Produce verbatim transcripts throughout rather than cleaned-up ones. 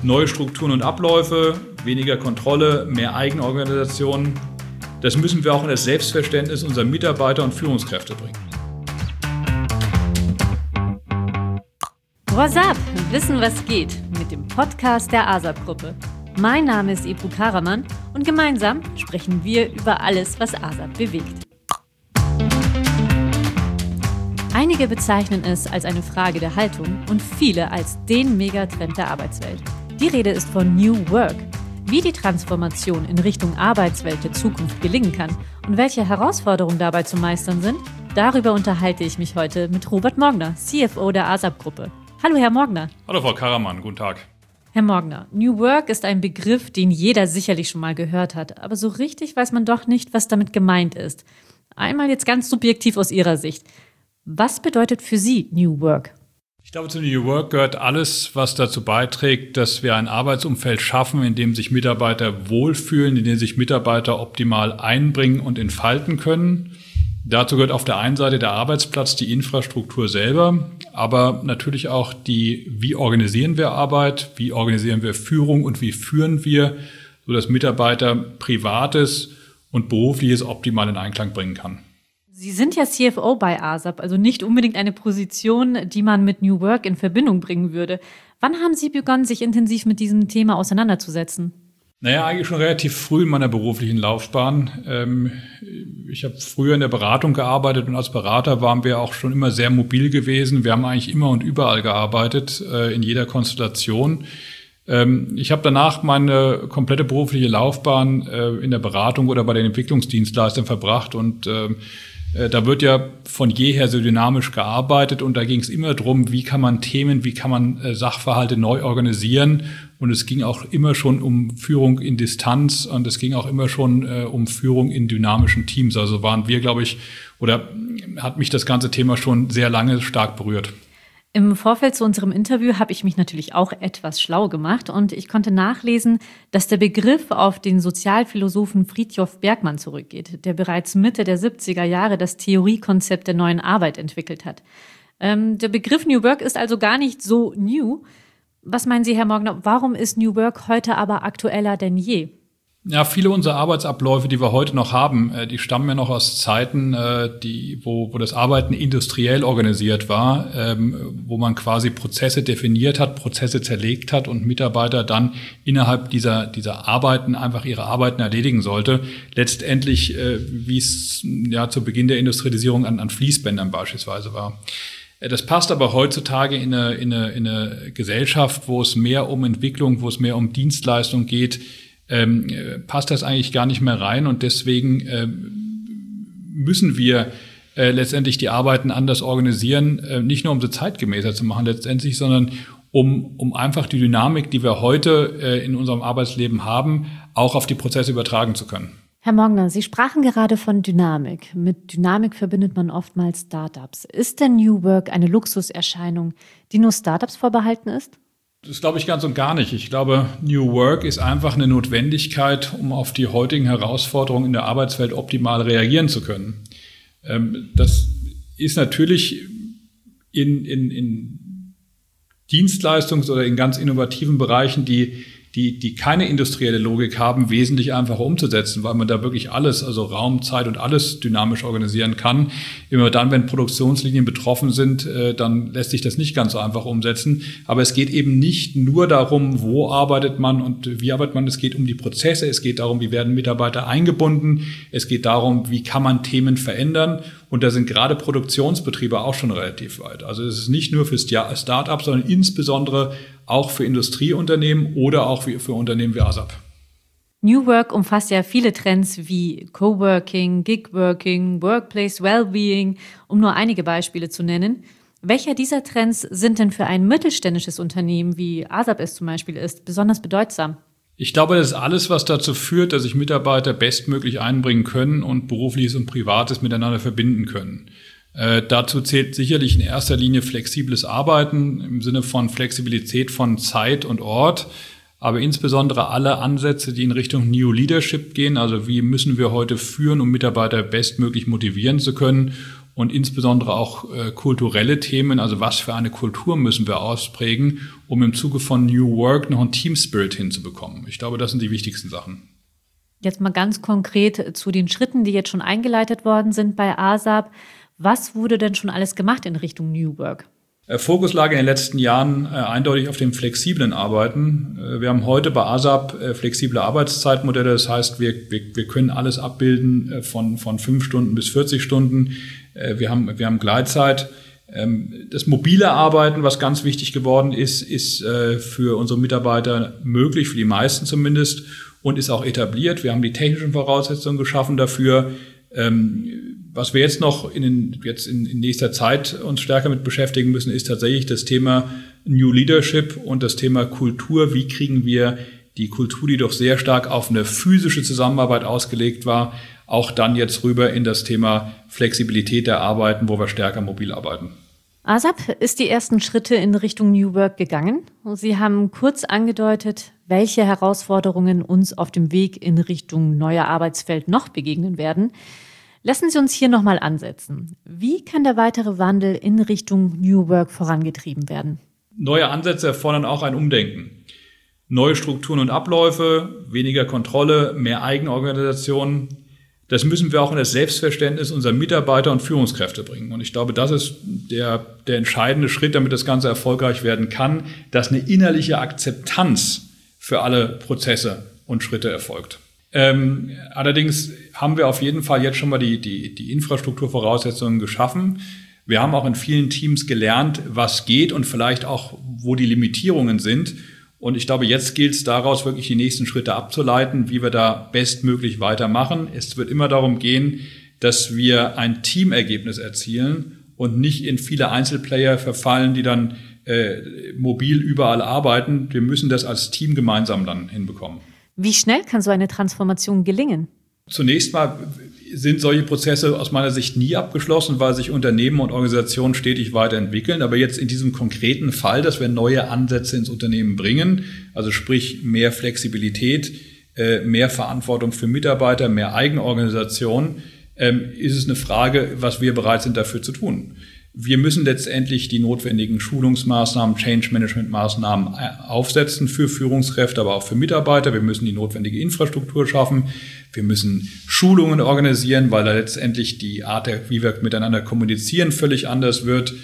Neue Strukturen und Abläufe, weniger Kontrolle, mehr Eigenorganisation. Das müssen wir auch in das Selbstverständnis unserer Mitarbeiter und Führungskräfte bringen. What's up? Wissen, was geht mit dem Podcast der ASAP-Gruppe. Mein Name ist Ebru Karaman und gemeinsam sprechen wir über alles, was ASAP bewegt. Einige bezeichnen es als eine Frage der Haltung und viele als den Megatrend der Arbeitswelt. Die Rede ist von New Work. Wie die Transformation in Richtung Arbeitswelt der Zukunft gelingen kann und welche Herausforderungen dabei zu meistern sind, darüber unterhalte ich mich heute mit Robert Morgner, C F O der ASAP-Gruppe. Hallo, Herr Morgner. Hallo, Frau Karaman, guten Tag. Herr Morgner, New Work ist ein Begriff, den jeder sicherlich schon mal gehört hat, aber so richtig weiß man doch nicht, was damit gemeint ist. Einmal jetzt ganz subjektiv aus Ihrer Sicht. Was bedeutet für Sie New Work? Ich glaube, zu New Work gehört alles, was dazu beiträgt, dass wir ein Arbeitsumfeld schaffen, in dem sich Mitarbeiter wohlfühlen, in dem sich Mitarbeiter optimal einbringen und entfalten können. Dazu gehört auf der einen Seite der Arbeitsplatz, die Infrastruktur selber, aber natürlich auch die, wie organisieren wir Arbeit, wie organisieren wir Führung und wie führen wir, sodass Mitarbeiter Privates und Berufliches optimal in Einklang bringen kann. Sie sind ja C F O bei ASAP, also nicht unbedingt eine Position, die man mit New Work in Verbindung bringen würde. Wann haben Sie begonnen, sich intensiv mit diesem Thema auseinanderzusetzen? Naja, eigentlich schon relativ früh in meiner beruflichen Laufbahn. Ich habe früher in der Beratung gearbeitet und als Berater waren wir auch schon immer sehr mobil gewesen. Wir haben eigentlich immer und überall gearbeitet, in jeder Konstellation. Ich habe danach meine komplette berufliche Laufbahn in der Beratung oder bei den Entwicklungsdienstleistern verbracht und da wird ja von jeher so dynamisch gearbeitet und da ging es immer darum, wie kann man Themen, wie kann man Sachverhalte neu organisieren. Und es ging auch immer schon um Führung in Distanz und es ging auch immer schon äh, um Führung in dynamischen Teams. Also waren wir, glaube ich, oder hat mich das ganze Thema schon sehr lange stark berührt. Im Vorfeld zu unserem Interview habe ich mich natürlich auch etwas schlau gemacht und ich konnte nachlesen, dass der Begriff auf den Sozialphilosophen Frithjof Bergmann zurückgeht, der bereits Mitte der siebziger Jahre das Theoriekonzept der neuen Arbeit entwickelt hat. Ähm, der Begriff New Work ist also gar nicht so new. Was meinen Sie, Herr Morgner, warum ist New Work heute aber aktueller denn je? Ja, viele unserer Arbeitsabläufe, die wir heute noch haben, die stammen ja noch aus Zeiten, die, wo, wo das Arbeiten industriell organisiert war, wo man quasi Prozesse definiert hat, Prozesse zerlegt hat und Mitarbeiter dann innerhalb dieser, dieser Arbeiten einfach ihre Arbeiten erledigen sollte. Letztendlich, wie es ja zu Beginn der Industrialisierung an, an Fließbändern beispielsweise war. Das passt aber heutzutage in eine, in eine, in eine Gesellschaft, wo es mehr um Entwicklung, wo es mehr um Dienstleistung geht, ähm, passt das eigentlich gar nicht mehr rein. Und deswegen ähm, müssen wir äh, letztendlich die Arbeiten anders organisieren, äh, nicht nur um sie zeitgemäßer zu machen letztendlich, sondern um, um einfach die Dynamik, die wir heute äh, in unserem Arbeitsleben haben, auch auf die Prozesse übertragen zu können. Herr Morgner, Sie sprachen gerade von Dynamik. Mit Dynamik verbindet man oftmals Startups. Ist denn New Work eine Luxuserscheinung, die nur Startups vorbehalten ist? Das glaube ich ganz und gar nicht. Ich glaube, New Work ist einfach eine Notwendigkeit, um auf die heutigen Herausforderungen in der Arbeitswelt optimal reagieren zu können. Das ist natürlich in, in, in Dienstleistungs- oder in ganz innovativen Bereichen, die die die keine industrielle Logik haben, wesentlich einfacher umzusetzen, weil man da wirklich alles, also Raum, Zeit und alles dynamisch organisieren kann. Immer dann, wenn Produktionslinien betroffen sind, dann lässt sich das nicht ganz so einfach umsetzen. Aber es geht eben nicht nur darum, wo arbeitet man und wie arbeitet man. Es geht um die Prozesse, es geht darum, wie werden Mitarbeiter eingebunden. Es geht darum, wie kann man Themen verändern. Und da sind gerade Produktionsbetriebe auch schon relativ weit. Also es ist nicht nur für Start-ups, sondern insbesondere auch für Industrieunternehmen oder auch für, für Unternehmen wie ASAP. New Work umfasst ja viele Trends wie Coworking, Gigworking, Workplace Wellbeing, um nur einige Beispiele zu nennen. Welcher dieser Trends sind denn für ein mittelständisches Unternehmen, wie ASAP es zum Beispiel ist, besonders bedeutsam? Ich glaube, das ist alles, was dazu führt, dass sich Mitarbeiter bestmöglich einbringen können und Berufliches und Privates miteinander verbinden können. Äh, dazu zählt sicherlich in erster Linie flexibles Arbeiten im Sinne von Flexibilität von Zeit und Ort, aber insbesondere alle Ansätze, die in Richtung New Leadership gehen, also wie müssen wir heute führen, um Mitarbeiter bestmöglich motivieren zu können und insbesondere auch äh, kulturelle Themen, also was für eine Kultur müssen wir ausprägen, um im Zuge von New Work noch einen Team Spirit hinzubekommen. Ich glaube, das sind die wichtigsten Sachen. Jetzt mal ganz konkret zu den Schritten, die jetzt schon eingeleitet worden sind bei ASAP. Was wurde denn schon alles gemacht in Richtung New Work? Fokus lag in den letzten Jahren äh, eindeutig auf dem flexiblen Arbeiten. Äh, wir haben heute bei ASAP äh, flexible Arbeitszeitmodelle. Das heißt, wir, wir, wir können alles abbilden äh, von, von fünf Stunden bis vierzig Stunden. Äh, wir haben, wir haben Gleitzeit. Ähm, das mobile Arbeiten, was ganz wichtig geworden ist, ist äh, für unsere Mitarbeiter möglich, für die meisten zumindest, und ist auch etabliert. Wir haben die technischen Voraussetzungen geschaffen dafür. Ähm, Was wir jetzt noch in, den, jetzt in, in nächster Zeit uns stärker mit beschäftigen müssen, ist tatsächlich das Thema New Leadership und das Thema Kultur. Wie kriegen wir die Kultur, die doch sehr stark auf eine physische Zusammenarbeit ausgelegt war, auch dann jetzt rüber in das Thema Flexibilität der Arbeiten, wo wir stärker mobil arbeiten? ASAP ist die ersten Schritte in Richtung New Work gegangen. Sie haben kurz angedeutet, welche Herausforderungen uns auf dem Weg in Richtung neuer Arbeitswelt noch begegnen werden. Lassen Sie uns hier nochmal ansetzen. Wie kann der weitere Wandel in Richtung New Work vorangetrieben werden? Neue Ansätze erfordern auch ein Umdenken. Neue Strukturen und Abläufe, weniger Kontrolle, mehr Eigenorganisation. Das müssen wir auch in das Selbstverständnis unserer Mitarbeiter und Führungskräfte bringen. Und ich glaube, das ist der, der entscheidende Schritt, damit das Ganze erfolgreich werden kann, dass eine innerliche Akzeptanz für alle Prozesse und Schritte erfolgt. Ähm, allerdings haben wir auf jeden Fall jetzt schon mal die, die, die Infrastrukturvoraussetzungen geschaffen. Wir haben auch in vielen Teams gelernt, was geht und vielleicht auch, wo die Limitierungen sind. Und ich glaube, jetzt gilt es daraus, wirklich die nächsten Schritte abzuleiten, wie wir da bestmöglich weitermachen. Es wird immer darum gehen, dass wir ein Teamergebnis erzielen und nicht in viele Einzelplayer verfallen, die dann äh, mobil überall arbeiten. Wir müssen das als Team gemeinsam dann hinbekommen. Wie schnell kann so eine Transformation gelingen? Zunächst mal sind solche Prozesse aus meiner Sicht nie abgeschlossen, weil sich Unternehmen und Organisationen stetig weiterentwickeln. Aber jetzt in diesem konkreten Fall, dass wir neue Ansätze ins Unternehmen bringen, also sprich mehr Flexibilität, mehr Verantwortung für Mitarbeiter, mehr Eigenorganisation, ist es eine Frage, was wir bereit sind dafür zu tun. Wir müssen letztendlich die notwendigen Schulungsmaßnahmen, Change-Management-Maßnahmen aufsetzen für Führungskräfte, aber auch für Mitarbeiter. Wir müssen die notwendige Infrastruktur schaffen. Wir müssen Schulungen organisieren, weil da letztendlich die Art, wie wir miteinander kommunizieren, völlig anders wird.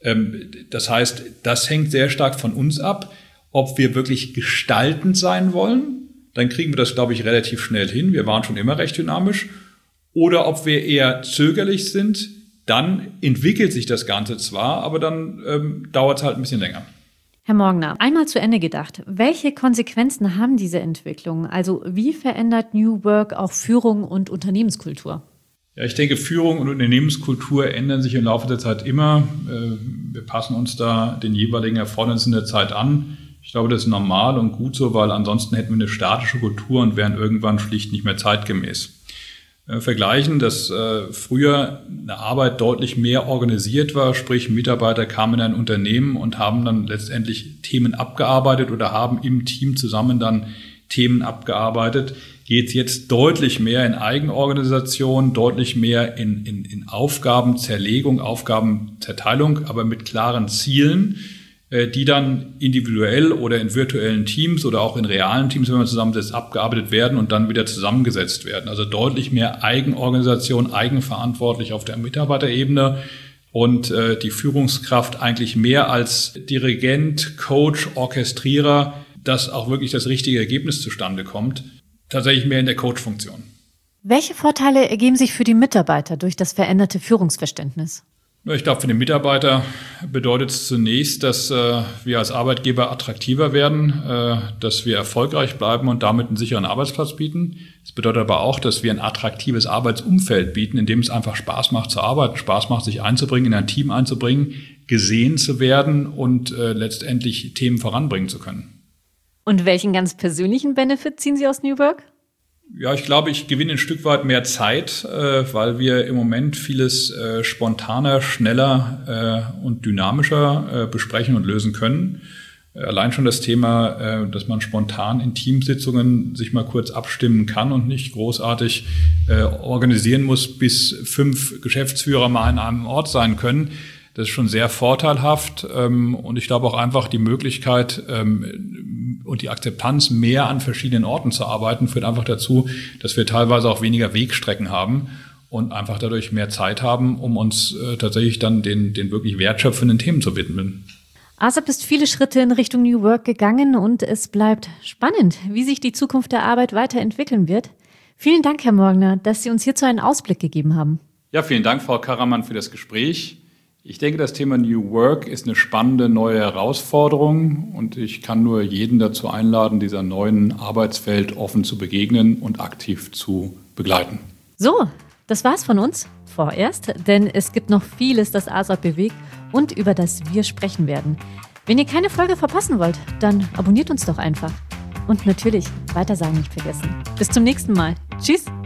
Das heißt, das hängt sehr stark von uns ab, ob wir wirklich gestaltend sein wollen. Dann kriegen wir das, glaube ich, relativ schnell hin. Wir waren schon immer recht dynamisch. Oder ob wir eher zögerlich sind. Dann entwickelt sich das Ganze zwar, aber dann ähm, dauert es halt ein bisschen länger. Herr Morgner, einmal zu Ende gedacht. Welche Konsequenzen haben diese Entwicklungen? Also wie verändert New Work auch Führung und Unternehmenskultur? Ja, ich denke, Führung und Unternehmenskultur ändern sich im Laufe der Zeit immer. Äh, wir passen uns da den jeweiligen Erfordernissen der Zeit an. Ich glaube, das ist normal und gut so, weil ansonsten hätten wir eine statische Kultur und wären irgendwann schlicht nicht mehr zeitgemäß. Vergleichen, dass äh, früher eine Arbeit deutlich mehr organisiert war, sprich Mitarbeiter kamen in ein Unternehmen und haben dann letztendlich Themen abgearbeitet oder haben im Team zusammen dann Themen abgearbeitet, geht es jetzt deutlich mehr in Eigenorganisation, deutlich mehr in, in, in Aufgabenzerlegung, Aufgabenzerteilung, aber mit klaren Zielen, die dann individuell oder in virtuellen Teams oder auch in realen Teams, wenn man zusammensetzt, abgearbeitet werden und dann wieder zusammengesetzt werden. Also deutlich mehr Eigenorganisation, eigenverantwortlich auf der Mitarbeiterebene und äh, die Führungskraft eigentlich mehr als Dirigent, Coach, Orchestrierer, dass auch wirklich das richtige Ergebnis zustande kommt, tatsächlich mehr in der Coach-Funktion. Welche Vorteile ergeben sich für die Mitarbeiter durch das veränderte Führungsverständnis? Ich glaube, für den Mitarbeiter bedeutet es zunächst, dass äh, wir als Arbeitgeber attraktiver werden, äh, dass wir erfolgreich bleiben und damit einen sicheren Arbeitsplatz bieten. Es bedeutet aber auch, dass wir ein attraktives Arbeitsumfeld bieten, in dem es einfach Spaß macht zu arbeiten, Spaß macht, sich einzubringen, in ein Team einzubringen, gesehen zu werden und äh, letztendlich Themen voranbringen zu können. Und welchen ganz persönlichen Benefit ziehen Sie aus New Work? Ja, ich glaube, ich gewinne ein Stück weit mehr Zeit, äh, weil wir im Moment vieles äh, spontaner, schneller äh, und dynamischer äh, besprechen und lösen können. Allein schon das Thema, dass man spontan in Teamsitzungen sich mal kurz abstimmen kann und nicht großartig organisieren muss, bis fünf Geschäftsführer mal an einem Ort sein können. Das ist schon sehr vorteilhaft. Und ich glaube auch einfach die Möglichkeit und die Akzeptanz, mehr an verschiedenen Orten zu arbeiten, führt einfach dazu, dass wir teilweise auch weniger Wegstrecken haben und einfach dadurch mehr Zeit haben, um uns tatsächlich dann den, den wirklich wertschöpfenden Themen zu widmen. ASAP ist viele Schritte in Richtung New Work gegangen und es bleibt spannend, wie sich die Zukunft der Arbeit weiterentwickeln wird. Vielen Dank, Herr Morgner, dass Sie uns hierzu einen Ausblick gegeben haben. Ja, vielen Dank, Frau Karamann, für das Gespräch. Ich denke, das Thema New Work ist eine spannende neue Herausforderung und ich kann nur jeden dazu einladen, dieser neuen Arbeitswelt offen zu begegnen und aktiv zu begleiten. So, das war's von uns vorerst, denn es gibt noch vieles, das ASAP bewegt und über das wir sprechen werden. Wenn ihr keine Folge verpassen wollt, dann abonniert uns doch einfach. Und natürlich, Weitersagen nicht vergessen. Bis zum nächsten Mal. Tschüss!